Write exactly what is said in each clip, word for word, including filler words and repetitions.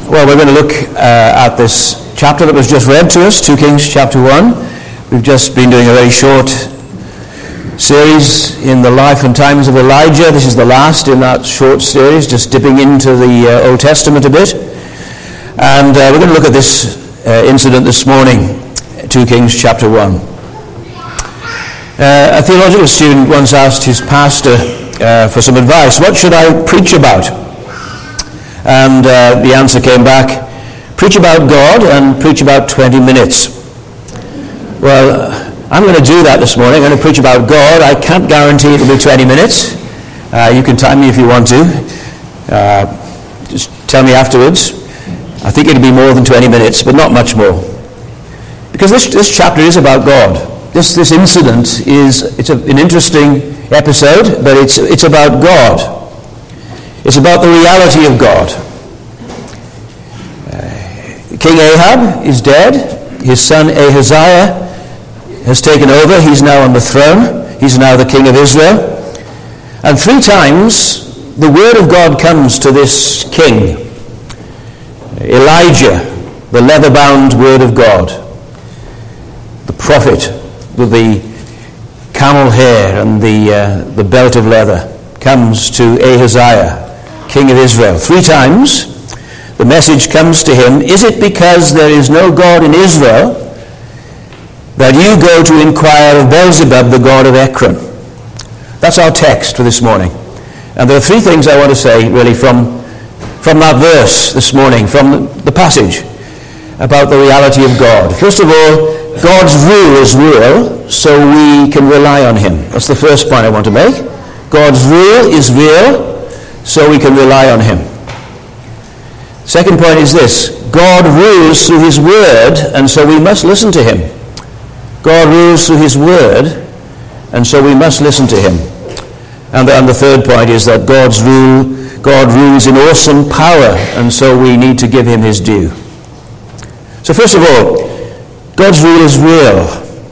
Well, we're going to look uh, at this chapter that was just read to us, Second Kings chapter one. We've just been doing a very short series in the life and times of Elijah. This is the last in that short series, just dipping into the uh, Old Testament a bit. And uh, we're going to look at this uh, incident this morning, Second Kings chapter one. Uh, a theological student once asked his pastor uh, for some advice. What should I preach about? And uh, the answer came back, preach about God and preach about twenty minutes. Well, I'm going to do that this morning. I'm going to preach about God. I can't guarantee it'll be twenty minutes. Uh, you can time me if you want to. Uh, just tell me afterwards. I think it'll be more than twenty minutes, but not much more. Because this, this chapter is about God. This this incident is it's a, an interesting episode, but it's it's about God. It's about the reality of God. Uh, King Ahab is dead. His son Ahaziah has taken over. He's now on the throne. He's now the king of Israel. And three times the word of God comes to this king. Elijah, the leather-bound word of God. The prophet with the camel hair and the, uh, the belt of leather comes to Ahaziah, king of Israel. Three times the message comes to him, is it because there is no God in Israel that you go to inquire of Beelzebub, the god of Ekron? That's our text for this morning. And there are three things I want to say really from, from that verse this morning, from the passage about the reality of God. First of all, God's rule is real, so we can rely on him. That's the first point I want to make. God's rule is real, so we can rely on him. Second point is this. God rules through his word, and so we must listen to him. God rules through his word, and so we must listen to him. And the, and the third point is that God's rule, God rules in awesome power, and so we need to give him his due. So first of all, God's rule is real.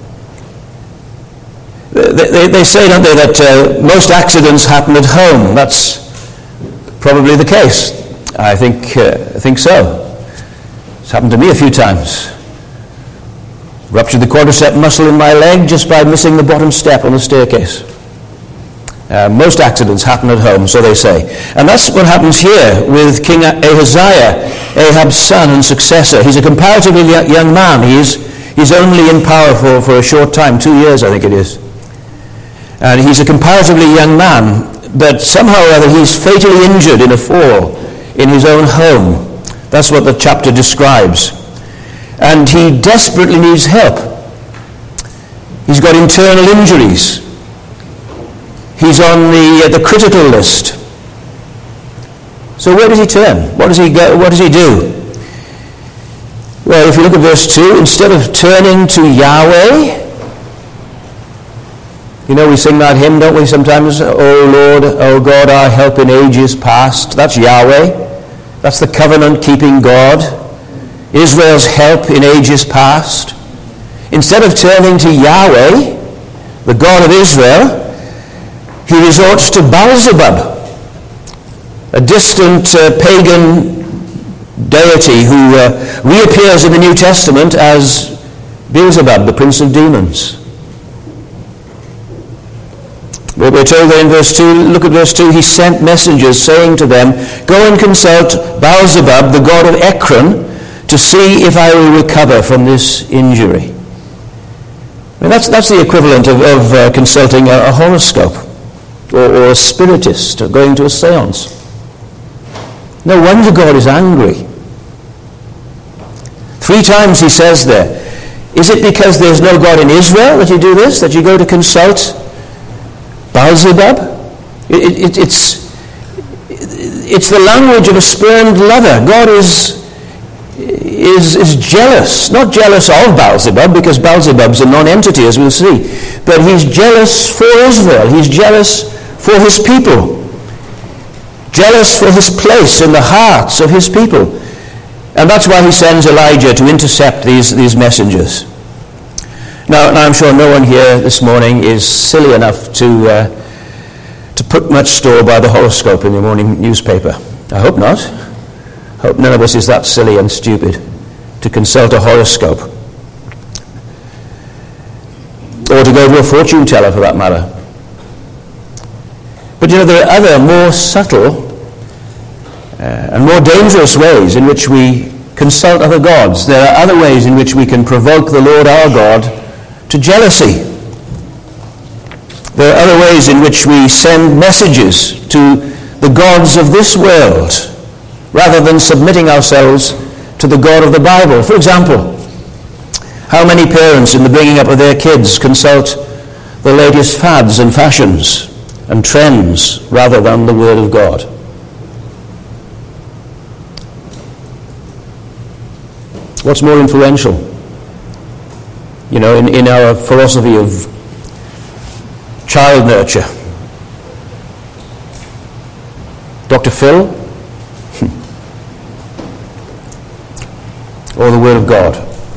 They, they, they say, don't they, that uh, most accidents happen at home. That's probably the case. I think uh, I think so. It's happened to me a few times. Ruptured the quadricep muscle in my leg just by missing the bottom step on the staircase. Uh, most accidents happen at home, so they say. And that's what happens here with King Ahaziah, Ahab's son and successor. He's a comparatively young man. He's, he's only in power for, for a short time, two years I think it is. And he's a comparatively young man. But somehow or other he's fatally injured in a fall in his own home. That's what the chapter describes. And he desperately needs help. He's got internal injuries. He's on the uh, the critical list. So where does he turn? What does he go, what does he do? Well, if you look at verse two, instead of turning to Yahweh, you know, we sing that hymn, don't we, sometimes? Oh Lord, oh God, our help in ages past. That's Yahweh. That's the covenant-keeping God. Israel's help in ages past. Instead of turning to Yahweh, the God of Israel, he resorts to Beelzebub, a distant uh, pagan deity who uh, reappears in the New Testament as Beelzebub, the prince of demons. We're told there in verse two, look at verse two, he sent messengers saying to them, go and consult Beelzebub, the god of Ekron, to see if I will recover from this injury. I mean, that's, that's the equivalent of, of uh, consulting a, a horoscope or, or a spiritist or going to a seance. No wonder God is angry. Three times he says there, is it because there's no God in Israel that you do this, that you go to consult Beelzebub? It, it, it's, it's the language of a spurned lover. God is, is, is jealous. Not jealous of Beelzebub, because Beelzebub's a non-entity, as we'll see. But he's jealous for Israel. He's jealous for his people. Jealous for his place in the hearts of his people. And that's why he sends Elijah to intercept these, these messengers. Now, now, I'm sure no one here this morning is silly enough to uh, to put much store by the horoscope in your morning newspaper. I hope not. Hope none of us is that silly and stupid to consult a horoscope, or to go to a fortune teller for that matter. But you know, there are other more subtle uh, and more dangerous ways in which we consult other gods. There are other ways in which we can provoke the Lord our God to jealousy. There are other ways in which we send messages to the gods of this world rather than submitting ourselves to the God of the Bible. For example, how many parents in the bringing up of their kids consult the latest fads and fashions and trends rather than the Word of God? What's more influential, you know, in, in our philosophy of child nurture? Doctor Phil or the Word of God?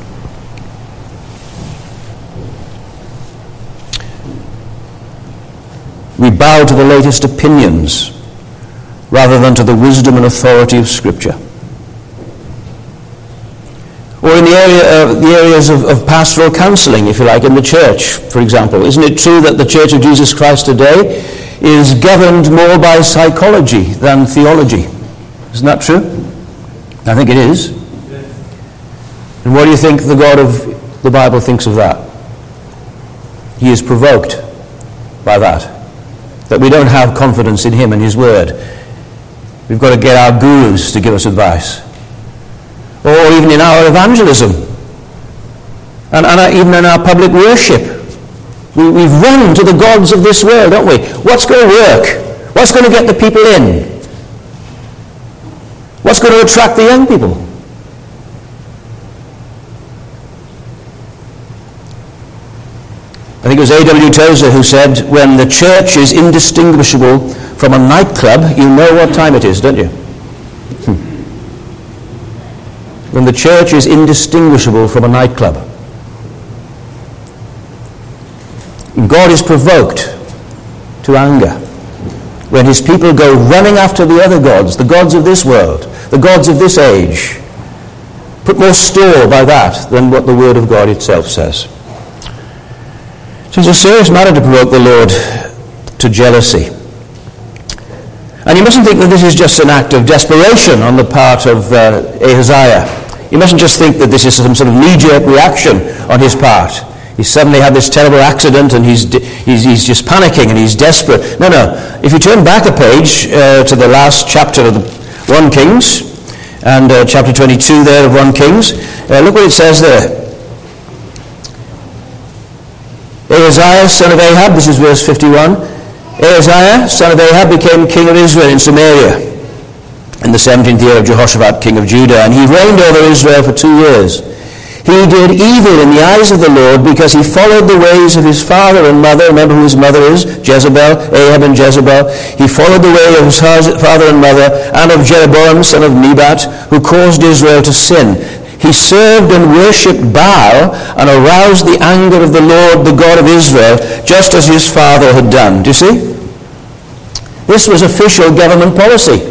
We bow to the latest opinions rather than to the wisdom and authority of Scripture. Or in the area of the areas of, of pastoral counseling, if you like, in the church, for example. Isn't it true that the Church of Jesus Christ today is governed more by psychology than theology? Isn't that true? I think it is. And what do you think the God of the Bible thinks of that? He is provoked by that. That we don't have confidence in him and his word. We've got to get our gurus to give us advice. Or even in our evangelism. And, and even in our public worship. We, we've run to the gods of this world, don't we? What's going to work? What's going to get the people in? What's going to attract the young people? I think it was A W Tozer who said, when the church is indistinguishable from a nightclub, you know what time it is, don't you? Hmm. When the church is indistinguishable from a nightclub. God is provoked to anger when his people go running after the other gods, the gods of this world, the gods of this age. Put more store by that than what the Word of God itself says. So it's a serious matter to provoke the Lord to jealousy. And you mustn't think that this is just an act of desperation on the part of uh, Ahaziah. You mustn't just think that this is some sort of knee-jerk reaction on his part. He suddenly had this terrible accident and he's, he's, he's just panicking and he's desperate. No, no. If you turn back a page uh, to the last chapter of the First Kings, and uh, chapter twenty-two there of First Kings, uh, look what it says there. Ahaziah, son of Ahab, this is verse fifty-one. Ahaziah, son of Ahab, became king of Israel in Samaria in the seventeenth year of Jehoshaphat, king of Judah, and he reigned over Israel for two years. He did evil in the eyes of the Lord because he followed the ways of his father and mother. Remember who his mother is? Jezebel, Ahab and Jezebel. He followed the way of his father and mother and of Jeroboam, son of Nebat, who caused Israel to sin. He served and worshipped Baal and aroused the anger of the Lord, the God of Israel, just as his father had done. Do you see? This was official government policy.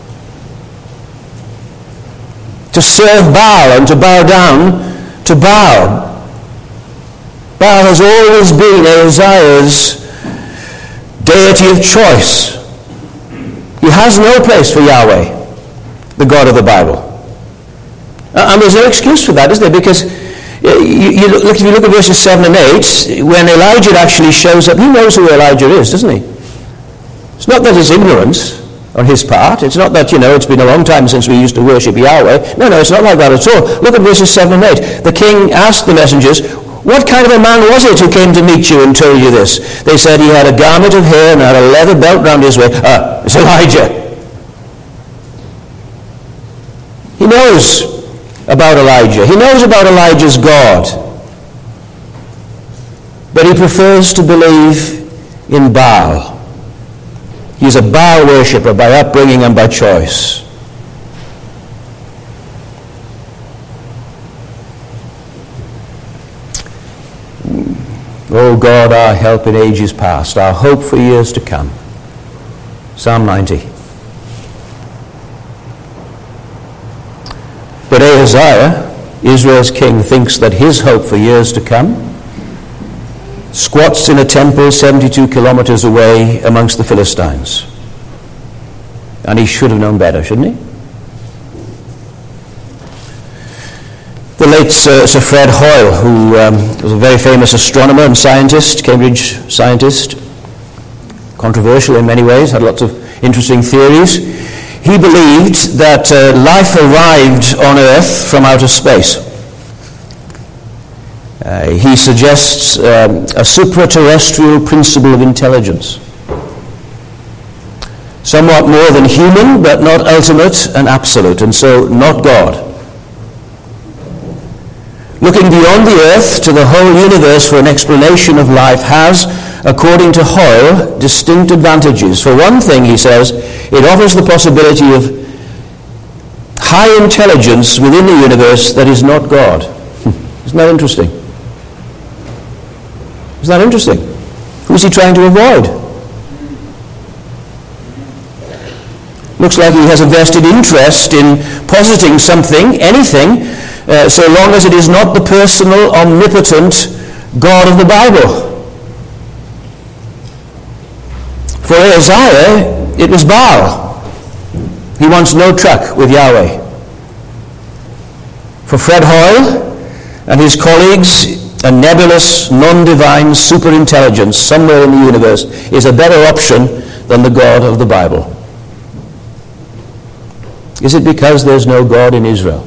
To serve Baal and to bow down to Baal. Baal has always been Ahaziah's deity of choice. He has no place for Yahweh, the God of the Bible. And there's no excuse for that, is there? Because you, you look, if you look at verses seven and eight, when Elijah actually shows up, he knows who Elijah is, doesn't he? It's not that it's ignorance on his part. It's not that, you know, it's been a long time since we used to worship Yahweh. No, no, it's not like that at all. Look at verses seven and eight. The king asked the messengers, what kind of a man was it who came to meet you and told you this? They said he had a garment of hair and had a leather belt round his waist. Ah, it's Elijah. He knows about Elijah. He knows about Elijah's God. But he prefers to believe in Baal. He's a Baal worshipper by upbringing and by choice. O God, our help in ages past, our hope for years to come. Psalm ninety. But Ahaziah, Israel's king, thinks that his hope for years to come squats in a temple seventy-two kilometers away amongst the Philistines. And he should have known better, shouldn't he? The late Sir, Sir Fred Hoyle, who um, was a very famous astronomer and scientist, Cambridge scientist, controversial in many ways, had lots of interesting theories. He believed that uh, life arrived on Earth from outer space. Uh, he suggests um, a supraterrestrial principle of intelligence. Somewhat more than human, but not ultimate and absolute, and so not God. Looking beyond the earth to the whole universe for an explanation of life has, according to Hoyle, distinct advantages. For one thing, he says, it offers the possibility of high intelligence within the universe that is not God. Isn't that interesting? Isn't that interesting? Who's he trying to avoid? Looks like he has a vested interest in positing something, anything, Uh, so long as it is not the personal, omnipotent God of the Bible. For Ahaziah, it was Baal. He wants no truck with Yahweh. For Fred Hoyle and his colleagues, a nebulous, non-divine superintelligence somewhere in the universe is a better option than the God of the Bible. Is it because there's no God in Israel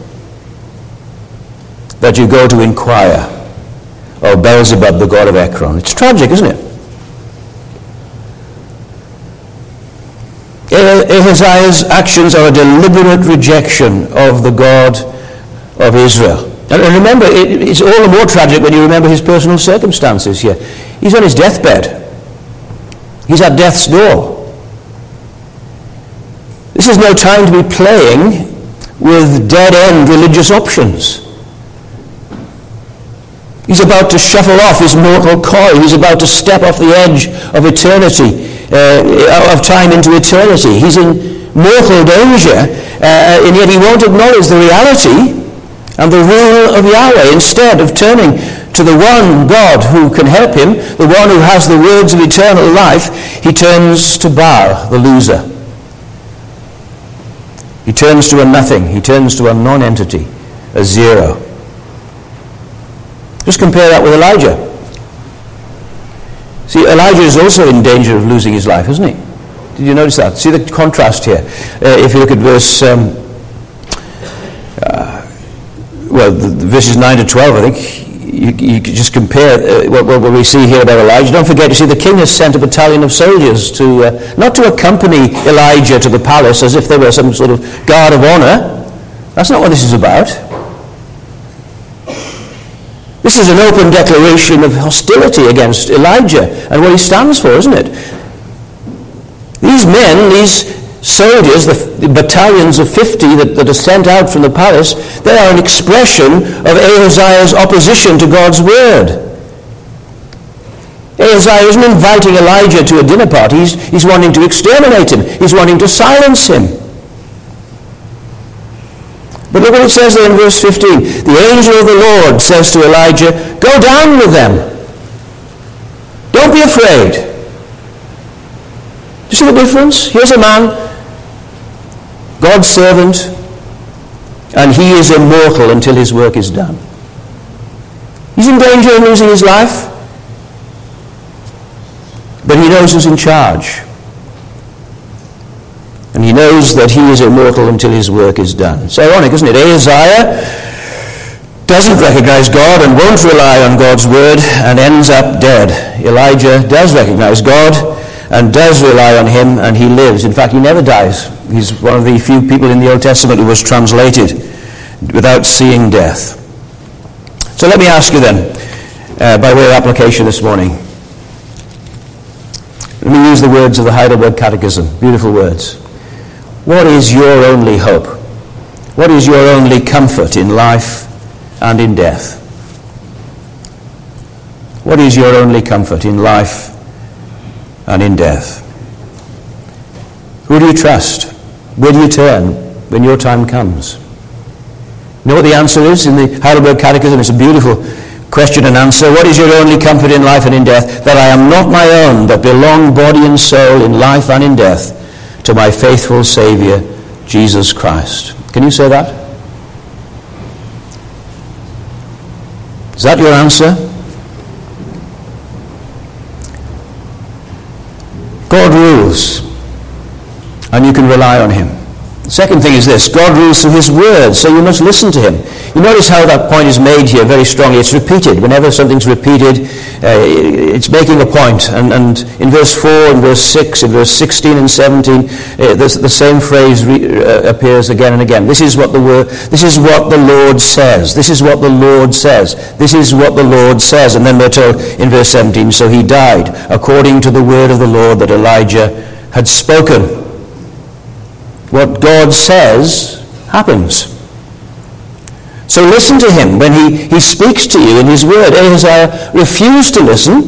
that you go to inquire of Beelzebub, the god of Ekron? It's tragic, isn't it? Ahaziah's actions are a deliberate rejection of the God of Israel. And remember, it's all the more tragic when you remember his personal circumstances here. He's on his deathbed. He's at death's door. This is no time to be playing with dead-end religious options. He's about to shuffle off his mortal coil. He's about to step off the edge of eternity, uh, of time into eternity. He's in mortal danger, uh, and yet he won't acknowledge the reality and the rule of Yahweh. Instead of turning to the one God who can help him, the one who has the words of eternal life, he turns to Baal, the loser. He turns to a nothing. He turns to a non-entity, a zero. Just compare that with Elijah. See, Elijah is also in danger of losing his life, isn't he? Did you notice that? See the contrast here. Uh, if you look at verse, um, uh, well, the, the verses nine to twelve, I think, you, you could just compare uh, what, what we see here about Elijah. Don't forget, you see, the king has sent a battalion of soldiers to, uh, not to accompany Elijah to the palace as if they were some sort of guard of honor. That's not what this is about. This is an open declaration of hostility against Elijah and what he stands for, isn't it? These men, these soldiers, the, the battalions of fifty that, that are sent out from the palace, they are an expression of Ahaziah's opposition to God's word. Ahaziah isn't inviting Elijah to a dinner party. He's, he's wanting to exterminate him. He's wanting to silence him. But look what it says there in verse fifteen. The angel of the Lord says to Elijah, go down with them. Don't be afraid. Do you see the difference? Here's a man, God's servant, and he is immortal until his work is done. He's in danger of losing his life, but he knows who's in charge. And he knows that he is immortal until his work is done. It's ironic, isn't it? Ahaziah doesn't recognize God and won't rely on God's word and ends up dead. Elijah does recognize God and does rely on him, and he lives. In fact, he never dies. He's one of the few people in the Old Testament who was translated without seeing death. So let me ask you then, uh, by way of application this morning, let me use the words of the Heidelberg Catechism. Beautiful words. What is your only hope? What is your only comfort in life and in death? What is your only comfort in life and in death? Who do you trust? Where do you turn when your time comes? You know what the answer is in the Heidelberg Catechism? It's a beautiful question and answer. What is your only comfort in life and in death? That I am not my own, but belong body and soul in life and in death to my faithful Saviour, Jesus Christ. Can you say that? Is that your answer? God rules, and you can rely on him. The second thing is this: God rules through his word, so you must listen to him. You notice how that point is made here very strongly. It's repeated. Whenever something's repeated, uh, it's making a point. And, and in verse four, in verse six, in verse sixteen and seventeen, uh, the, the same phrase re- uh, appears again and again. This is what the word. This is what the Lord says. This is what the Lord says. This is what the Lord says. And then we're told in verse seventeen, so he died according to the word of the Lord that Elijah had spoken. What God says happens. So listen to him when he, he speaks to you in his word. Ahaziah refused to listen.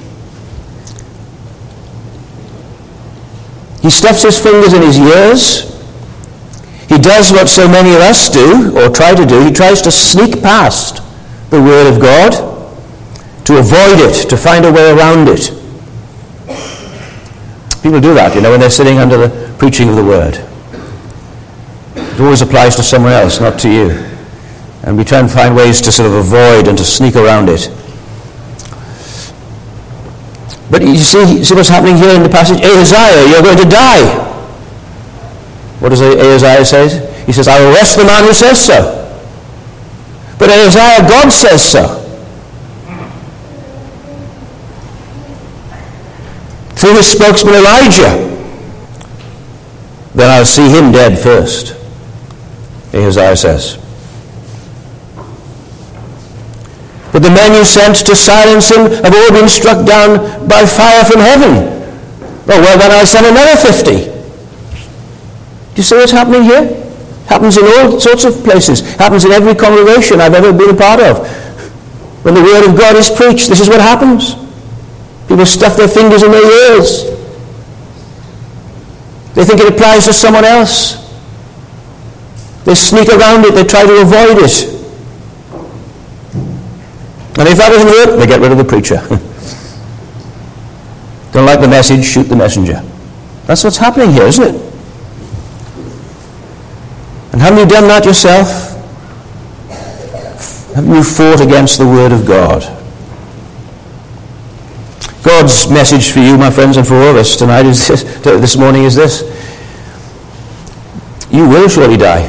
He stuffs his fingers in his ears. He does what so many of us do, or try to do. He tries to sneak past the word of God, to avoid it, to find a way around it. People do that, you know, when they're sitting under the preaching of the word. It always applies to someone else, not to you. And we try and find ways to sort of avoid and to sneak around it. But you see, see what's happening here in the passage? Ahaziah, you're going to die. What does Ahaziah say? He says, I will arrest the man who says so. But Ahaziah, God says so. Through his spokesman Elijah. Then I'll see him dead first. Ahaziah says. But the men you sent to silence him have all been struck down by fire from heaven. Oh, well, then I'll send another fifty. Do you see what's happening here? Happens in all sorts of places. Happens in every congregation I've ever been a part of. When the word of God is preached, this is what happens. People stuff their fingers in their ears. They think it applies to someone else. They sneak around it. They try to avoid it. And if that doesn't work, they get rid of the preacher. Don't like the message, shoot the messenger. That's what's happening here, isn't it? And haven't you done that yourself? Haven't you fought against the word of God? God's message for you, my friends, and for all of us tonight is this, this morning is this: you will surely die.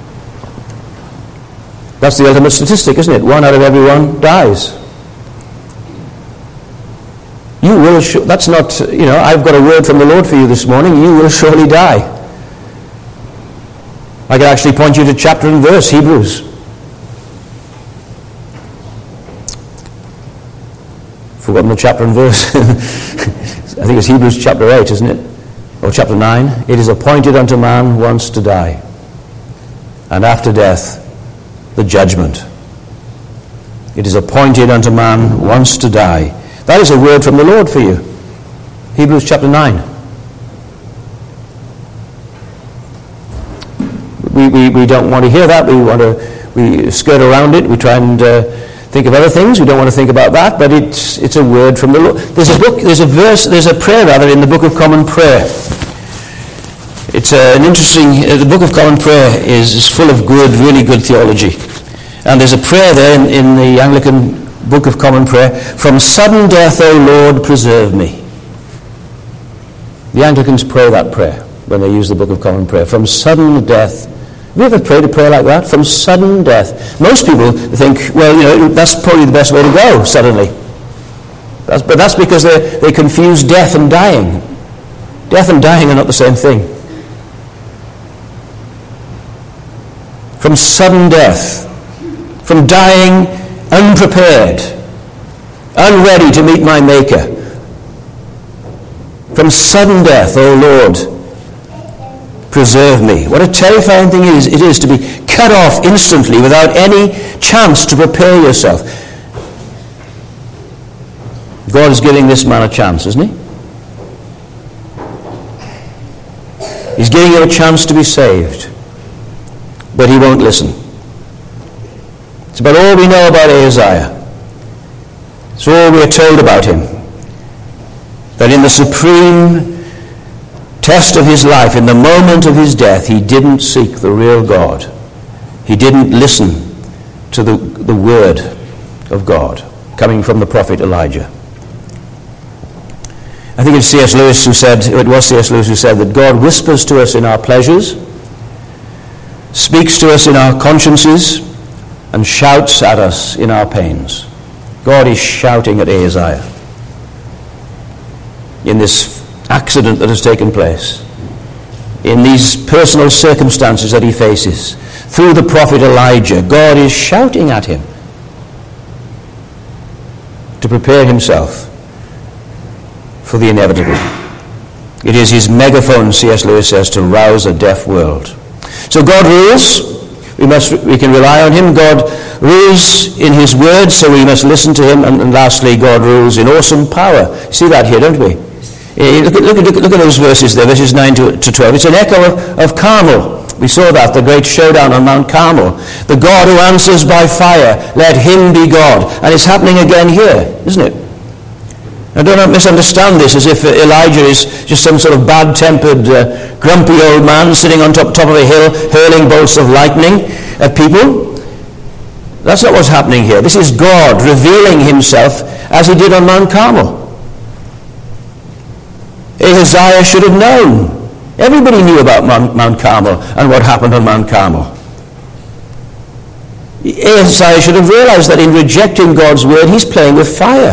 That's the ultimate statistic, isn't it? One out of everyone dies. You will. Sh- that's not. You know, I've got a word from the Lord for you this morning. You will surely die. I can actually point you to chapter and verse, Hebrews. Forgotten the chapter and verse. I think it's Hebrews chapter eight, isn't it? Or chapter nine. It is appointed unto man once to die, and after death the judgment. It is appointed unto man once to die. That is a word from the Lord for you. Hebrews chapter nine. We, we, we don't want to hear that. We want to we skirt around it. We try and uh, think of other things. We don't want to think about that, but it's it's a word from the Lord. There's a book, there's a verse, there's a prayer rather in the Book of Common Prayer. It's uh, an interesting, uh, the Book of Common Prayer is, is full of good, really good theology. And there's a prayer there in, in the Anglican Book of Common Prayer: from sudden death, O Lord, preserve me. The Anglicans pray that prayer when they use the Book of Common Prayer. From sudden death. Have you ever prayed a prayer like that? From sudden death. Most people think, well, you know, that's probably the best way to go, suddenly. That's, but that's because they they confuse death and dying. Death and dying are not the same thing. From sudden death, from dying unprepared, unready to meet my Maker. From sudden death, O Lord, preserve me. What a terrifying thing it is, it is to be cut off instantly without any chance to prepare yourself. God is giving this man a chance, isn't he? He's giving him a chance to be saved. But he won't listen. It's about all we know about Ahaziah. It's all we are told about him. That in the supreme test of his life, in the moment of his death, he didn't seek the real God. He didn't listen to the, the word of God coming from the prophet Elijah. I think it's C S Lewis who said, it was C S Lewis who said that God whispers to us in our pleasures, speaks to us in our consciences, and shouts at us in our pains. God is shouting at Ahaziah in this accident that has taken place, in these personal circumstances that he faces. Through the prophet Elijah, God is shouting at him to prepare himself for the inevitable. It is his megaphone, C S Lewis says, to rouse a deaf world. So God rules. We must, we can rely on him. God rules in his word, so we must listen to him. And, and lastly, God rules in awesome power. See that here, don't we? Look at, look at, look at those verses there, verses nine to twelve. It's an echo of, of Carmel. We saw that, the great showdown on Mount Carmel. The God who answers by fire, let him be God. And it's happening again here, isn't it? Now don't misunderstand this as if Elijah is just some sort of bad-tempered, uh, grumpy old man sitting on top, top of a hill, hurling bolts of lightning at people. That's not what's happening here. This is God revealing himself as he did on Mount Carmel. Ahaziah should have known. Everybody knew about Mount, Mount Carmel and what happened on Mount Carmel. Ahaziah should have realized that in rejecting God's word, he's playing with fire.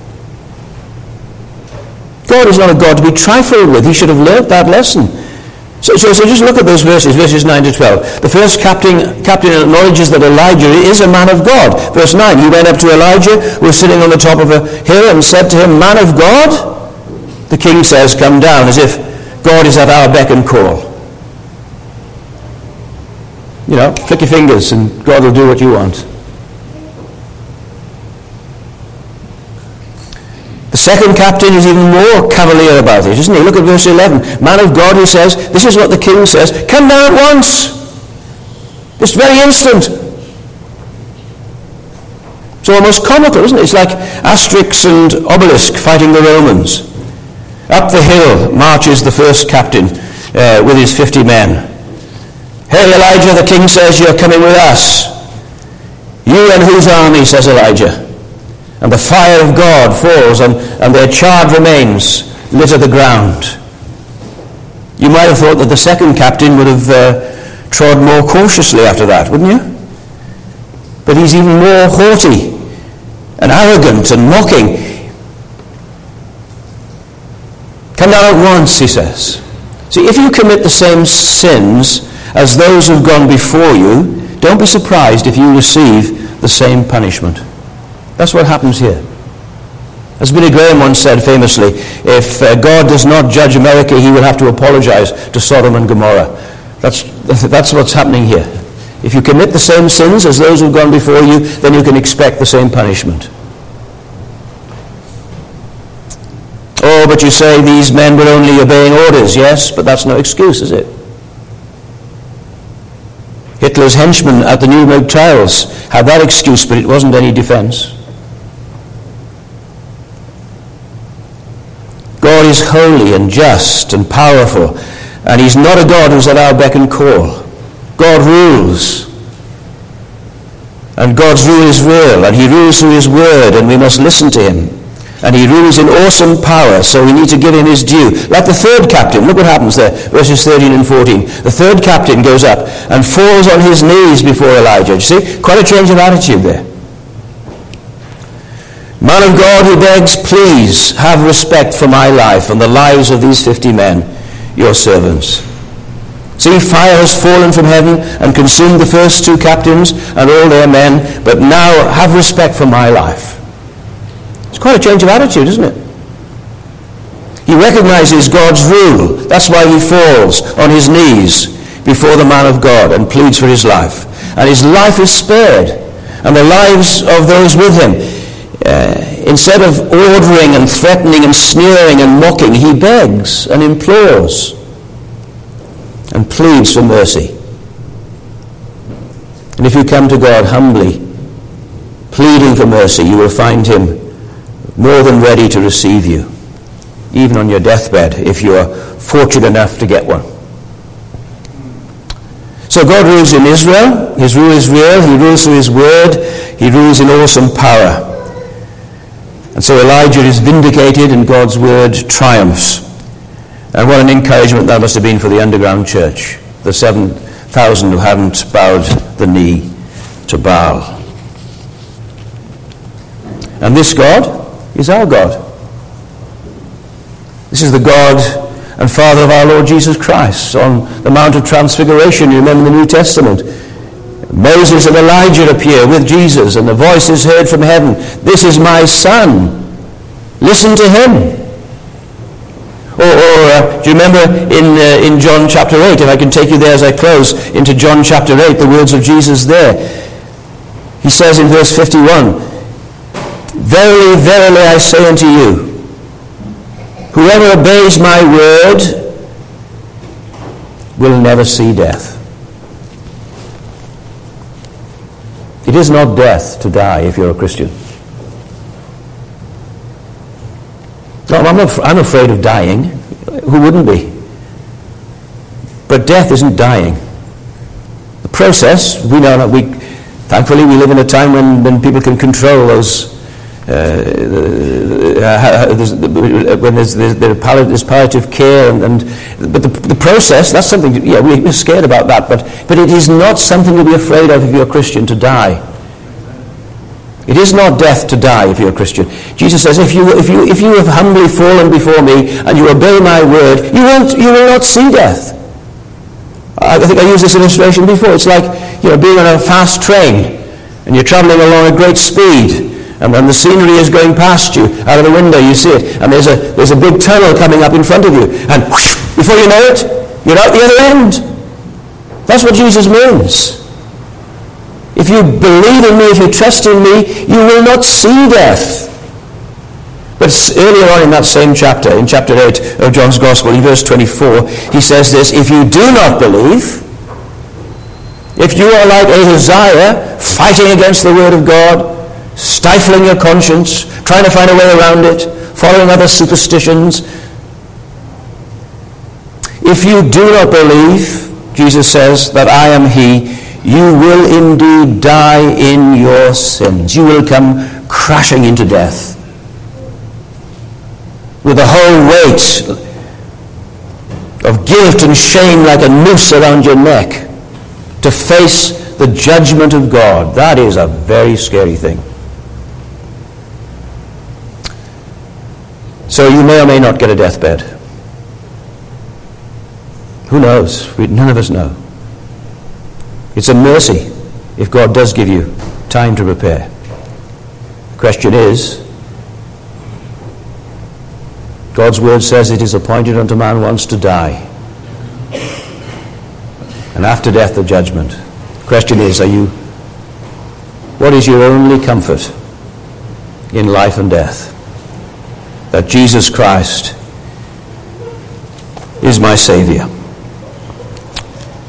God is not a God to be trifled with. He should have learnt that lesson. So, so, so just look at those verses, verses nine to twelve. The first captain, captain acknowledges that Elijah is a man of God. Verse nine, he went up to Elijah, who was sitting on the top of a hill, and said to him, man of God? The king says, come down, as if God is at our beck and call. You know, flick your fingers and God will do what you want. The second captain is even more cavalier about it, isn't he? Look at verse eleven. Man of God, he says, this is what the king says, come down at once. This very instant. It's almost comical, isn't it? It's like Asterix and Obelisk fighting the Romans. Up the hill marches the first captain uh, with his fifty men. Hey, Elijah, the king says, you're coming with us. You and whose army, says Elijah. And the fire of God falls, and, and their charred remains litter the ground. You might have thought that the second captain would have uh, trod more cautiously after that, wouldn't you? But he's even more haughty and arrogant and mocking. Come down at once, he says. See, if you commit the same sins as those who've gone before you, don't be surprised if you receive the same punishment. That's what happens here. As Billy Graham once said famously, if uh, God does not judge America, he will have to apologize to Sodom and Gomorrah. That's, that's what's happening here. If you commit the same sins as those who've gone before you, then you can expect the same punishment. Oh, but you say these men were only obeying orders. Yes, but that's no excuse, is it? Hitler's henchmen at the Nuremberg trials had that excuse, but it wasn't any defense. God is holy and just and powerful, and he's not a God who's at our beck and call. God rules, and God's rule is real, and he rules through his word, and we must listen to him. And he rules in awesome power, so we need to give him his due. Like the third captain, look what happens there, verses thirteen and fourteen. The third captain goes up and falls on his knees before Elijah. You see, quite a change of attitude there. Man of God, he begs, please have respect for my life and the lives of these fifty men, your servants. See, fire has fallen from heaven and consumed the first two captains and all their men, but now have respect for my life. It's quite a change of attitude, isn't it? He recognizes God's rule. That's why he falls on his knees before the man of God and pleads for his life. And his life is spared, and the lives of those with him. Uh, instead of ordering and threatening and sneering and mocking, he begs and implores and pleads for mercy. And if you come to God humbly pleading for mercy, you will find him more than ready to receive you, even on your deathbed, if you are fortunate enough to get one. So God rules in Israel. His rule is real. He rules through his word. He rules in awesome power. And so Elijah is vindicated and God's word triumphs. And what an encouragement that must have been for the underground church, the seven thousand who haven't bowed the knee to Baal. And this God is our God. This is the God and Father of our Lord Jesus Christ. On the Mount of Transfiguration, you remember in the New Testament, Moses and Elijah appear with Jesus, and the voice is heard from heaven, "This is my Son. Listen to him." Or, or uh, do you remember in uh, in John chapter eight, if I can take you there as I close, into John chapter eight, the words of Jesus there. He says in verse fifty-one, "Verily, verily, I say unto you, whoever obeys my word will never see death." It is not death to die if you're a Christian. No, I'm, af- I'm afraid of dying. Who wouldn't be? But death isn't dying. The process, we know that we, thankfully we live in a time when, when people can control those Uh, uh, there's, when there's, there's, there's palliative care, and, and but the, the process, that's something, yeah, we're scared about that, but, but it is not something to be afraid of if you're a Christian, to die. It is not death to die if you're a Christian. Jesus says, if you if you if you have humbly fallen before me and you obey my word, you won't you will not see death. I think I used this illustration before. It's like, you know, being on a fast train and you're traveling along at great speed. And when the scenery is going past you, out of the window you see it, and there's a there's a big tunnel coming up in front of you, and whoosh, before you know it, you're out the other end. That's what Jesus means. If you believe in me, if you trust in me, you will not see death. But earlier on in that same chapter, in chapter eight of John's Gospel, in verse twenty-four, he says this, "If you do not believe, if you are like Ahaziah, fighting against the word of God, stifling your conscience, trying to find a way around it, following other superstitions. If you do not believe," Jesus says, "that I am he, you will indeed die in your sins." You will come crashing into death with the whole weight of guilt and shame like a noose around your neck to face the judgment of God. That is a very scary thing. So you may or may not get a deathbed. Who knows? We, none of us know. It's a mercy if God does give you time to prepare. The question is, God's word says it is appointed unto man once to die, and after death the judgment. The question is, are you, what is your only comfort in life and death? That Jesus Christ is my Savior.